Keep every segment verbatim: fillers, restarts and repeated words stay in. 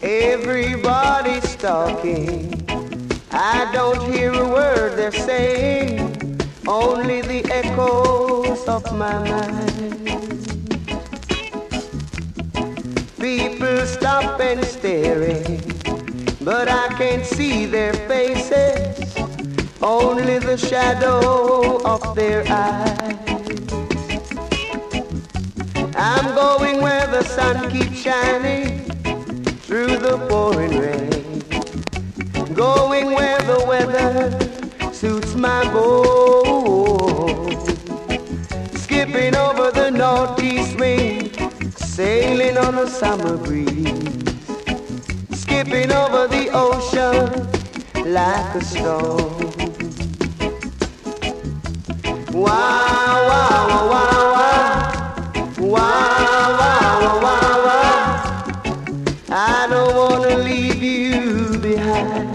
Everybody's talking, I don't hear a word they're saying, only the echoes of my mind. People stop and staring, but I can't see their faces, only the shadow of their eyes. I'm going where the sun keeps shining through the pouring rain, going where the weather suits my boat, skipping over the northeast wind, sailing on a summer breeze, skipping over the ocean like a stone. Wow, wow, wow, wow, wow, wow, wow, wow. I don't wanna leave you behind.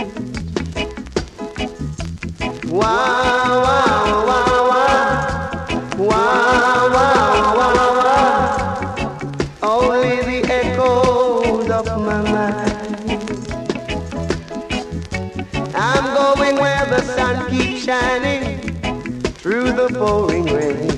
Wow, wow, wow, wow, wow, wow, wow, wow. Only the echoes of my mind. I'm going where the sun keeps shining through the pouring rain,